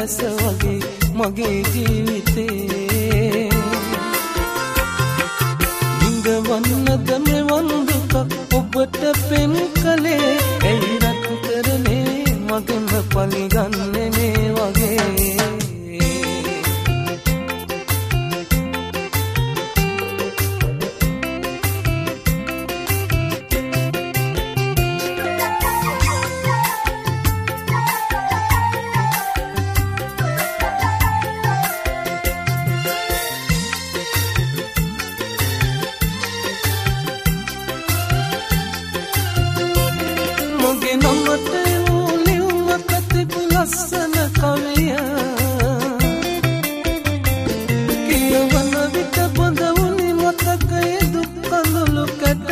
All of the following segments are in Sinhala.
දැස වගේ මගේ ජීවිතේ ඉඳවන්නද මෙවන් දුකක් ඔබට පෙන් කලේ ඇයි රත් කරනේ මගෙම පලිගන්නේ මේ වගේ නමට ලියුම කතිපු ලස්සන කවිය කියවන විට බඳවුනි මතකයේ දුක් කඳුළු කැට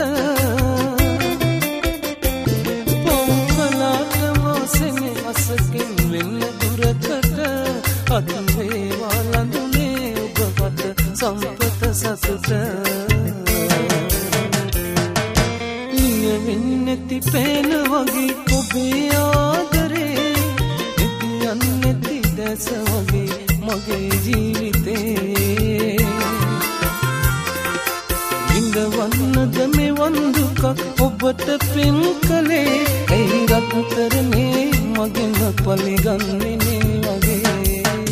පොම්කලාට මාසෙනෙ අසකින් වෙන්න දුරකට අද වේවා ලඳුනේ ඔබට සම්පත සතුට නැති පේන වගේ ඔබේ ආදරේ නැති නැති දැස වගේ මගේ ජීවිතේ ඉඳවන්නද මෙවන් දුකක් ඔබට පෙන් කලේ ඇයි රත්තරනේ මගෙම පලිගන්නේ මේ වගේ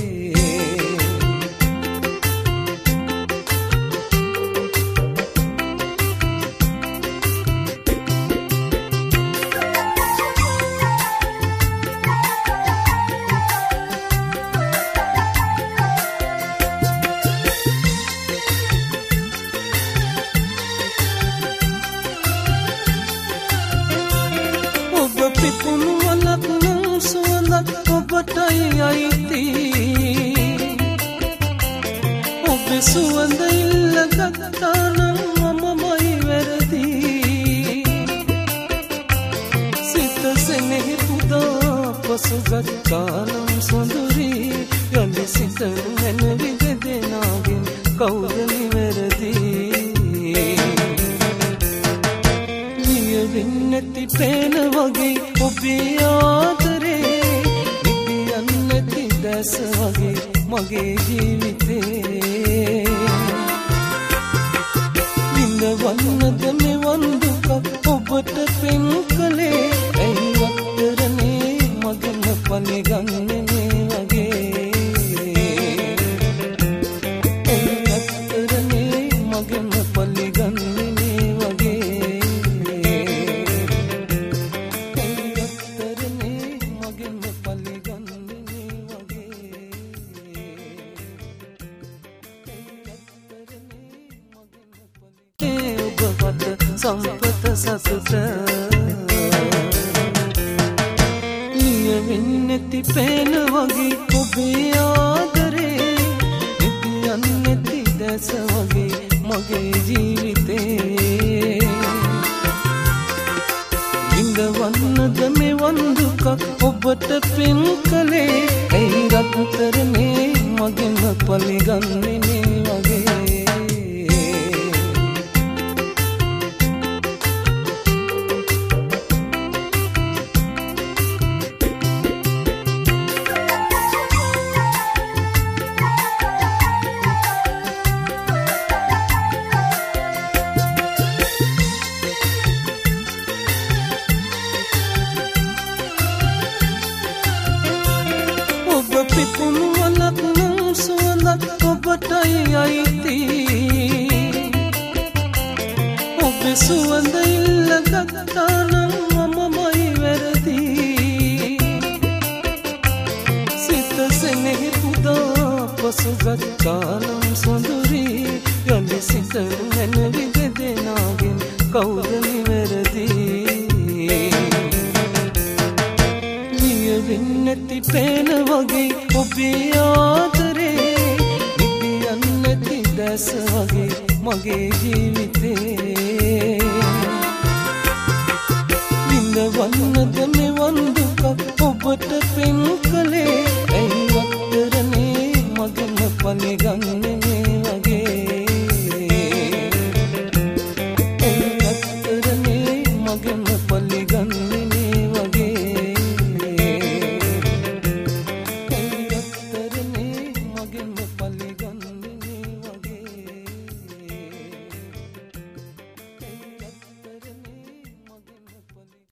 පිපුණු වලක් නම් සුවඳක් ඔබටයි අයිති ඔබ සුවඳ ඉල්ලගත්තා නම් මමමයි වැරදි සිත සෙනෙහි පුදා පසුගත්තා නම් සොඳුරි යලි සිත නැනවි දෙදෙනාගෙන් කවුද නිවැරදි නැති පේන වගේ ඔබේ ආදරේ නිදියන් නැති දැස වගේ මගේ ජීවිතේ ඉඳවන්නද මෙවන් දුකක් ඔබට පෙන් කලේ ඇයි වත්තරනේ මගෙම පලිගන්නේ මේ වගේ ඇයි වත්තරනේ මගෙම පලිගන්නේ මේ වගේ සම්පත සතුට ලියවෙන් නැති පේන වගේ ඔබේ ආදරේ නිතියන් නැති දැස වගේ මගේ ජීවිතේ ඉඳවන්නද මෙවන් දුකක් ඔබට පෙන් කලේ ඇයි රත්තරනේ මගෙම පලිගන්නේ මේ වගේ පිපුණු වලක් නම් සුවඳක් ඔබටයි අයිති ඔබ සුවඳ ඉල්ලගත්තා නම් මමමයි වැරදි සිත සෙනෙහි පුදා පසුගත්තා නම් සොඳුරි යලි සිත නැනවි දෙදෙනාගෙන් කවුද නිවැරදි නැති පේන වගේ ඔබේ ආදරේ නිදියන් නැති දැස වගේ මගේ ජීවිතේ ඉඳවන්නද මෙවන් දුකක් ඔබට පෙන් කලේ ඇයි වත්තරනේ මගෙම පලිගන්නේ